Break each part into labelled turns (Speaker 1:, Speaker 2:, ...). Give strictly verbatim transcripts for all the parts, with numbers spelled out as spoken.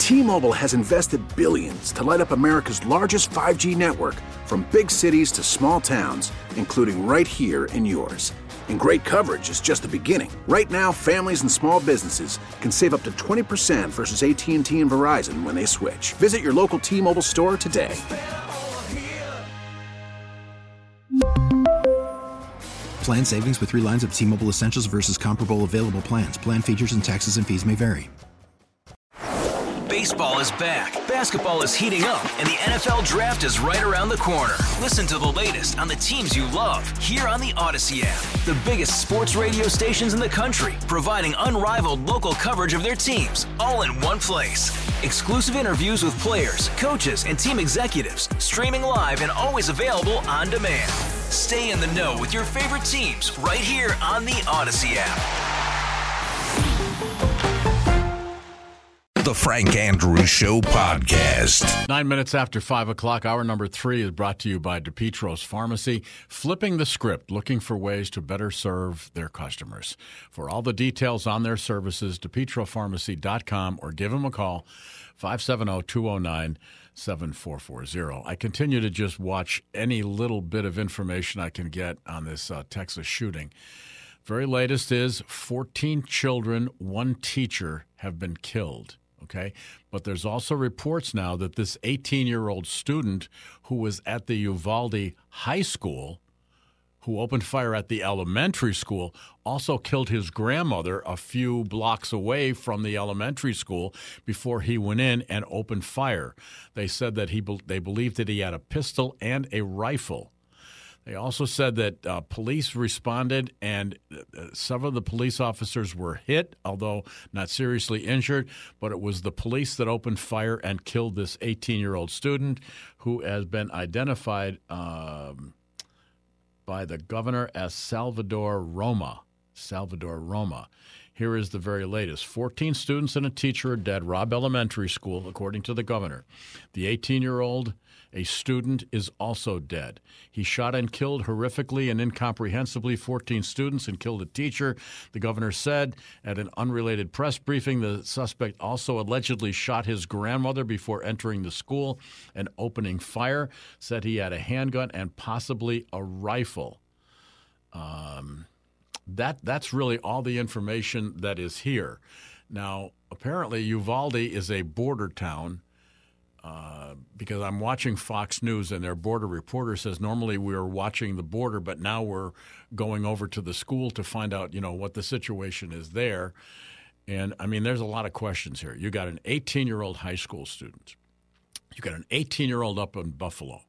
Speaker 1: T-Mobile has invested billions to light up America's largest five G network, from big cities to small towns, including right here in yours. And great coverage is just the beginning. Right now, families and small businesses can save up to twenty percent versus A T and T and Verizon when they switch. Visit your local T-Mobile store today.
Speaker 2: Plan savings with three lines of T-Mobile Essentials versus comparable available plans. Plan features and taxes and fees may vary.
Speaker 3: Baseball is back, basketball is heating up, and the N F L Draft is right around the corner. Listen to the latest on the teams you love here on the Odyssey app. The biggest sports radio stations in the country, providing unrivaled local coverage of their teams, all in one place. Exclusive interviews with players, coaches, and team executives, streaming live and always available on demand. Stay in the know with your favorite teams right here on the Odyssey app.
Speaker 4: The Frank Andrews Show podcast.
Speaker 5: Nine minutes after five o'clock, hour number three is brought to you by DePietros Pharmacy, flipping the script, looking for ways to better serve their customers. For all the details on their services, de pietro pharmacy dot com, or give them a call, five seven zero, two zero nine, seven four four zero. I continue to just watch any little bit of information I can get on this uh, Texas shooting. Very latest is fourteen children, one teacher have been killed. Okay, but there's also reports now that this eighteen-year-old student who was at the Uvalde High School, who opened fire at the elementary school, also killed his grandmother a few blocks away from the elementary school before he went in and opened fire. They said that he they believed that he had a pistol and a rifle. They also said that uh, police responded, and uh, several of the police officers were hit, although not seriously injured. But it was the police that opened fire and killed this eighteen-year-old student, who has been identified um, by the governor as Salvador Roma. Salvador Roma. Here is the very latest. fourteen students and a teacher are dead. Robb Elementary School, according to the governor. The eighteen-year-old, a student, is also dead. He shot and killed horrifically and incomprehensibly fourteen students and killed a teacher. The governor said at an unrelated press briefing the suspect also allegedly shot his grandmother before entering the school and opening fire. Said he had a handgun and possibly a rifle. Um... That that's really all the information that is here. Now, apparently, Uvalde is a border town uh, because I'm watching Fox News, and their border reporter says normally we are watching the border, but now we're going over to the school to find out, you know, what the situation is there. And, I mean, there's a lot of questions here. You got an eighteen-year-old high school student. You got an eighteen-year-old up in Buffalo.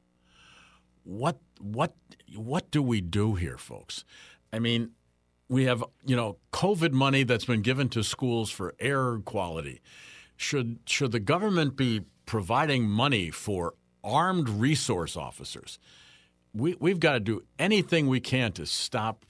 Speaker 5: What what what do we do here, folks? I mean, we have, you know, COVID money that's been given to schools for air quality. Should should the government be providing money for armed resource officers? We we've got to do anything we can to stop.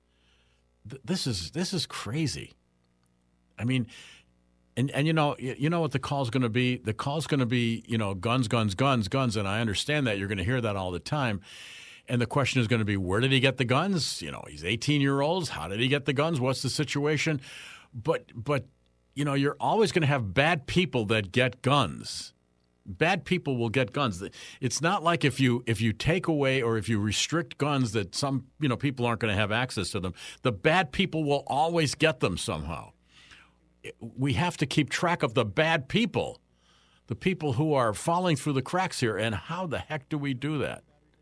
Speaker 5: This is this is crazy. I mean, and and you know you know what the call's going to be? The call's going to be, you know, guns, guns, guns, guns, and I understand that you're going to hear that all the time. And the question is going to be, where did he get the guns? You know, he's eighteen-year-olds. How did he get the guns? What's the situation? But, but you know, you're always going to have bad people that get guns. Bad people will get guns. It's not like if you if you take away or if you restrict guns that some, you know, people aren't going to have access to them. The bad people will always get them somehow. We have to keep track of the bad people, the people who are falling through the cracks here. And how the heck do we do that?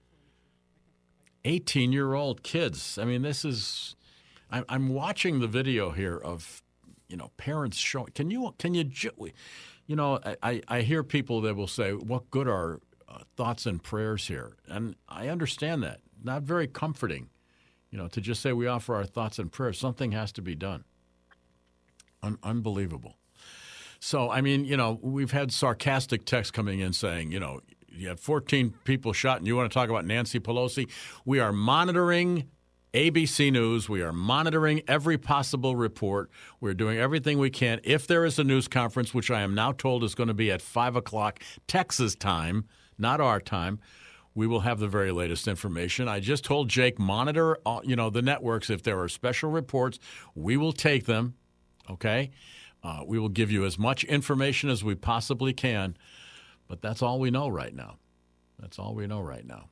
Speaker 5: eighteen-year-old kids. I mean, this is – I'm watching the video here of, you know, parents showing – can you – can you – you know, I, I hear people that will say, what good are uh, thoughts and prayers here? And I understand that. Not very comforting, you know, to just say we offer our thoughts and prayers. Something has to be done. Un- unbelievable. So, I mean, you know, we've had sarcastic texts coming in saying, you know, you had fourteen people shot, and you want to talk about Nancy Pelosi? We are monitoring A B C News. We are monitoring every possible report. We're doing everything we can. If there is a news conference, which I am now told is going to be at five o'clock Texas time, not our time, we will have the very latest information. I just told Jake, monitor all, you know, the networks. If there are special reports, we will take them, okay? Uh, we will give you as much information as we possibly can, but that's all we know right now. That's all we know right now.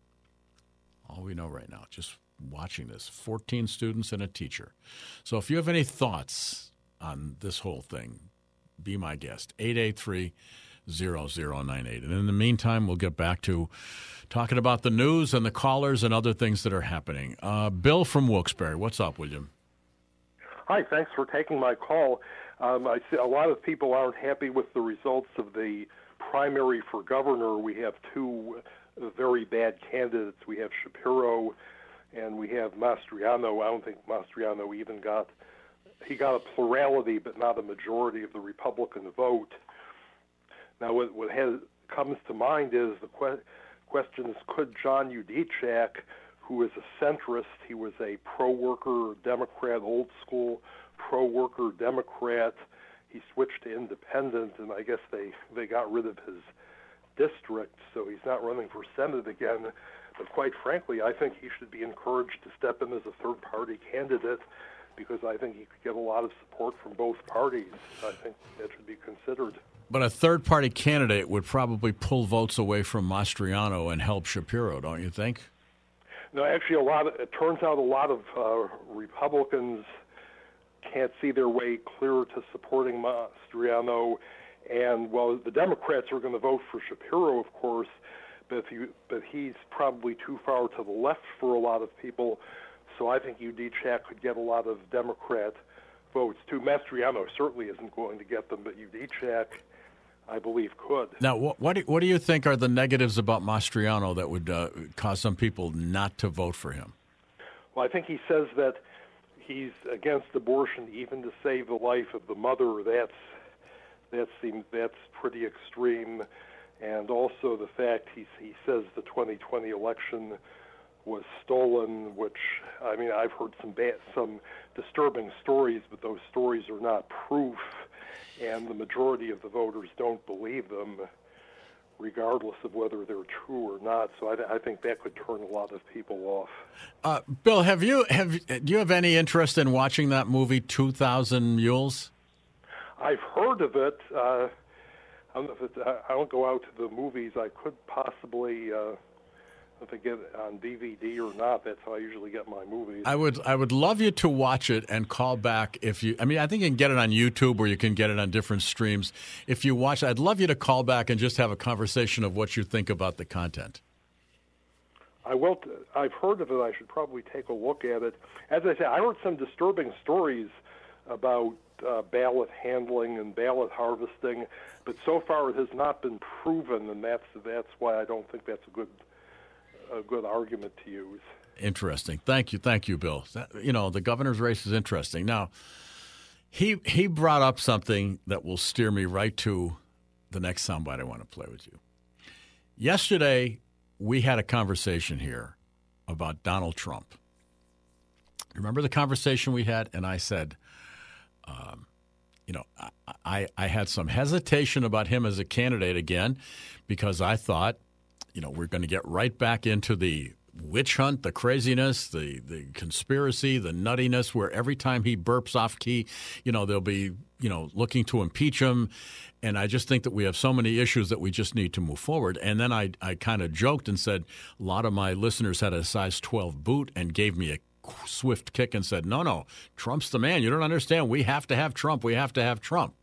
Speaker 5: All we know right now, just watching this, fourteen students and a teacher. So if you have any thoughts on this whole thing, be my guest, eight eight three, zero zero nine eight. And in the meantime, we'll get back to talking about the news and the callers and other things that are happening. Uh, Bill from Wilkes-Barre, what's up, William?
Speaker 6: Hi, thanks for taking my call. Um, I see a lot of people aren't happy with the results of the primary for governor. We have two very bad candidates. We have Shapiro and we have Mastriano. I don't think Mastriano even got, he got a plurality but not a majority of the Republican vote. Now what, what has, comes to mind is the que- question is, could John Udicak, who is a centrist, he was a pro-worker Democrat, old school pro-worker Democrat, he switched to independent, and I guess they, they got rid of his district, so he's not running for Senate again. But quite frankly, I think he should be encouraged to step in as a third-party candidate because I think he could get a lot of support from both parties. I think that should be considered.
Speaker 5: But a third-party candidate would probably pull votes away from Mastriano and help Shapiro, don't you think?
Speaker 6: No, actually, a lot of, it turns out a lot of uh, Republicans can't see their way clear to supporting Mastriano. And, well, the Democrats are going to vote for Shapiro, of course, but, if you, but he's probably too far to the left for a lot of people. So I think Udicak could get a lot of Democrat votes, too. Mastriano certainly isn't going to get them, but Udicak, I believe, could.
Speaker 5: Now, what, what, do, what do you think are the negatives about Mastriano that would uh, cause some people not to vote for him?
Speaker 6: Well, I think he says that he's against abortion even to save the life of the mother. That's That seems that's pretty extreme, and also the fact he he says the twenty twenty election was stolen. Which I mean, I've heard some bad, some disturbing stories, but those stories are not proof, and the majority of the voters don't believe them, regardless of whether they're true or not. So I, th- I think that could turn a lot of people off.
Speaker 5: Uh, Bill, have you have do you have any interest in watching that movie two thousand Mules?
Speaker 6: I've heard of it. Uh, I don't know if it's, I don't go out to the movies. I could possibly, uh, if I get it on D V D or not. That's how I usually get my movies.
Speaker 5: I would, I would love you to watch it and call back if you. I mean, I think you can get it on YouTube or you can get it on different streams. If you watch, I'd love you to call back and just have a conversation of what you think about the content.
Speaker 6: I will. T- I've heard of it. I should probably take a look at it. As I said, I heard some disturbing stories about Uh, ballot handling and ballot harvesting, but so far it has not been proven, and that's that's why I don't think that's a good a good argument to use.
Speaker 5: Interesting. Thank you, thank you, Bill. That, you know, the governor's race is interesting. Now, he he brought up something that will steer me right to the next soundbite I want to play with you. Yesterday, we had a conversation here about Donald Trump. Remember the conversation we had? And I said, Um, you know, I, I, I had some hesitation about him as a candidate again because I thought, you know, we're going to get right back into the witch hunt, the craziness, the, the conspiracy, the nuttiness, where every time he burps off key, you know, they'll be, you know, looking to impeach him. And I just think that we have so many issues that we just need to move forward. And then I, I kind of joked and said a lot of my listeners had a size twelve boot and gave me a swift kick and said, no, no, Trump's the man. You don't understand. We have to have Trump. We have to have Trump.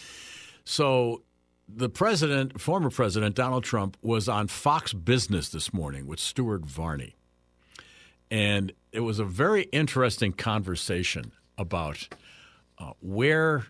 Speaker 5: So the president, former president, Donald Trump, was on Fox Business this morning with Stuart Varney. And it was a very interesting conversation about uh, where,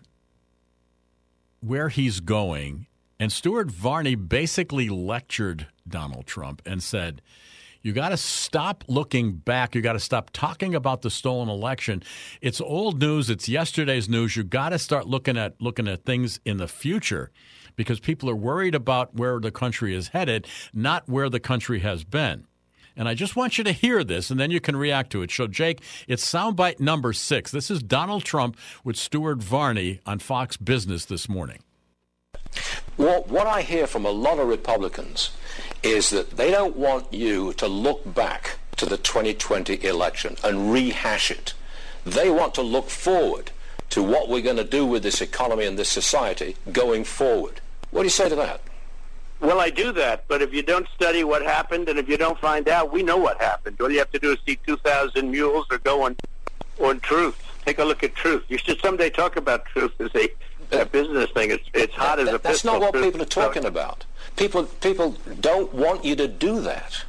Speaker 5: where he's going. And Stuart Varney basically lectured Donald Trump and said, you got to stop looking back. You got to stop talking about the stolen election. It's old news. It's yesterday's news. You got to start looking at looking at things in the future because people are worried about where the country is headed, not where the country has been. And I just want you to hear this, and then you can react to it. So, Jake, it's soundbite number six. This is Donald Trump with Stuart Varney on Fox Business this morning.
Speaker 7: Well, what I hear from a lot of Republicans is that they don't want you to look back to the twenty twenty election and rehash it. They want to look forward to what we're going to do with this economy and this society going forward. What do you say to that?
Speaker 8: Well, I do that, but if you don't study what happened and if you don't find out, we know what happened. All you have to do is see two thousand Mules or go on, on Truth. Take a look at Truth. You should someday talk about Truth as a, a business thing. It's it's hot
Speaker 7: that,
Speaker 8: as a
Speaker 7: that, That's
Speaker 8: pistol.
Speaker 7: not what
Speaker 8: Truth.
Speaker 7: people are talking about. People people don't want you to do that.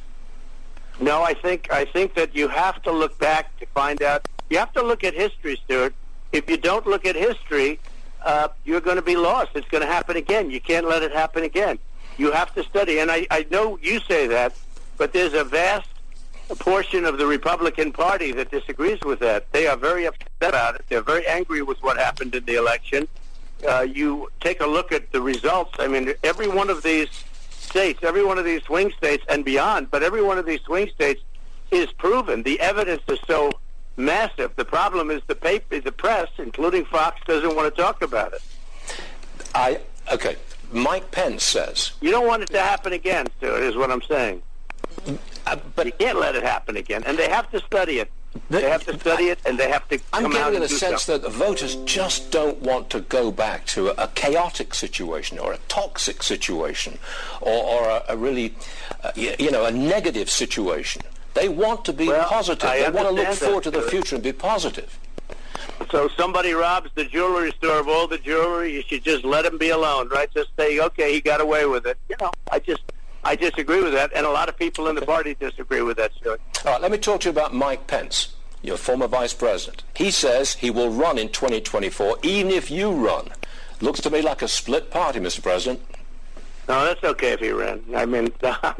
Speaker 8: No, I think I think that you have to look back to find out. You have to look at history, Stuart. If you don't look at history, uh, you're going to be lost. It's going to happen again. You can't let it happen again. You have to study. And I, I know you say that, but there's a vast portion of the Republican Party that disagrees with that. They are very upset about it. They're very angry with what happened in the election. Uh, you take a look at the results. I mean, every one of these states, every one of these swing states and beyond, but every one of these swing states is proven. The evidence is so massive. The problem is the paper, the press, including Fox, doesn't want to talk about it.
Speaker 7: I okay. Mike Pence says
Speaker 8: you don't want it to happen again, Stuart, is what I'm saying.
Speaker 7: Uh, but
Speaker 8: you can't let it happen again, and they have to study it.
Speaker 7: The,
Speaker 8: they have to study it, and they have to
Speaker 7: I'm
Speaker 8: come out
Speaker 7: getting
Speaker 8: and
Speaker 7: the
Speaker 8: do
Speaker 7: sense
Speaker 8: something.
Speaker 7: that the voters just don't want to go back to a, a chaotic situation or a toxic situation or, or a, a really, uh, you, you know, a negative situation. They want to be
Speaker 8: well,
Speaker 7: positive.
Speaker 8: I
Speaker 7: they want to look
Speaker 8: that,
Speaker 7: forward to the
Speaker 8: Stuart.
Speaker 7: future and be positive.
Speaker 8: So somebody robs the jewelry store of all the jewelry, you should just let him be alone, right? Just say, okay, he got away with it. You know, I just... I disagree with that, and a lot of people in the party disagree with that, Stuart.
Speaker 7: All right, let me talk to you about Mike Pence, your former vice president. He says he will run in twenty twenty-four, even if you run. Looks to me like a split party, Mister President.
Speaker 8: No, that's okay if he ran. I mean,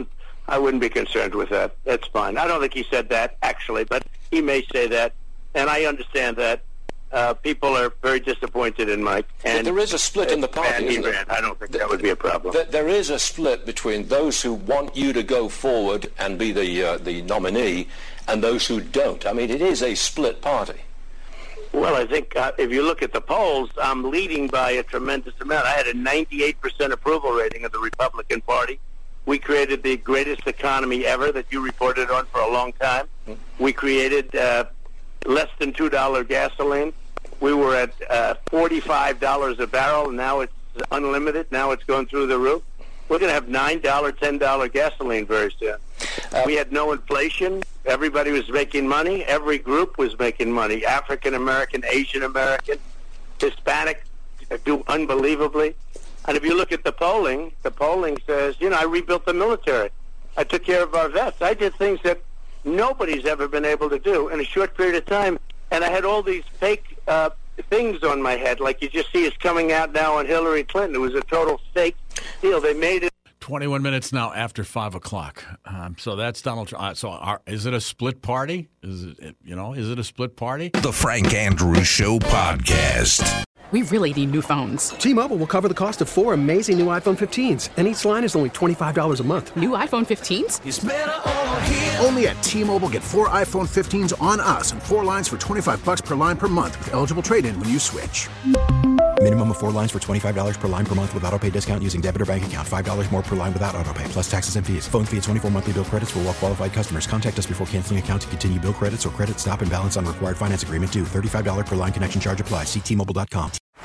Speaker 8: I wouldn't be concerned with that. That's fine. I don't think he said that, actually, but he may say that, and I understand that. Uh, people are very disappointed in Mike. And
Speaker 7: there is a split in the party, isn't there?
Speaker 8: I don't think that would be a problem.
Speaker 7: There is a split between those who want you to go forward and be the uh, the nominee and those who don't. I mean, it is a split party.
Speaker 8: Well, I think uh, if you look at the polls, I'm leading by a tremendous amount. I had a ninety-eight percent approval rating of the Republican Party. We created the greatest economy ever that you reported on for a long time. Mm-hmm. We created uh, less than two dollars gasoline. We were at uh, forty-five dollars a barrel. Now it's unlimited. Now it's going through the roof. We're going to have nine dollars, ten dollars gasoline very soon. Uh, we had no inflation. Everybody was making money. Every group was making money. African American, Asian American, Hispanic do unbelievably. And if you look at the polling, the polling says, you know, I rebuilt the military. I took care of our vets. I did things that nobody's ever been able to do in a short period of time. And I had all these fake uh, things on my head, like you just see is coming out now on Hillary Clinton. It was a total fake deal. They made it.
Speaker 5: twenty-one minutes now after five o'clock. Um, so that's Donald Trump. Uh, so are, is it a split party? Is it, you know, is it a split party?
Speaker 4: The Frank Andrews Show podcast.
Speaker 9: We really need new phones.
Speaker 10: T-Mobile will cover the cost of four amazing new iPhone fifteens, and each line is only twenty-five dollars a month.
Speaker 9: New iPhone fifteens?
Speaker 1: It's better over here. Only at T-Mobile, get four iPhone fifteens on us and four lines for twenty-five dollars per line per month with eligible trade-in when you switch.
Speaker 2: Minimum of four lines for twenty-five dollars per line per month with autopay discount using debit or bank account. five dollars more per line without autopay, plus taxes and fees. Phone fee at twenty-four monthly bill credits for well-qualified customers. Contact us before canceling account to continue bill credits or credit stop and balance on required finance agreement due. thirty-five dollars per line connection charge applies. See T Mobile dot com.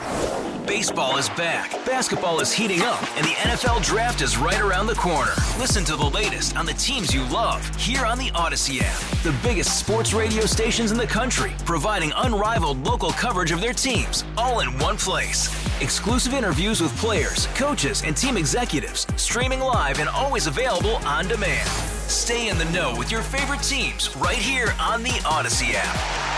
Speaker 3: Baseball is back, basketball is heating up, and the N F L Draft is right around the corner. Listen to the latest on the teams you love here on the Odyssey app. The biggest sports radio stations in the country, providing unrivaled local coverage of their teams, all in one place. Exclusive interviews with players, coaches, and team executives, streaming live and always available on demand. Stay in the know with your favorite teams right here on the Odyssey app.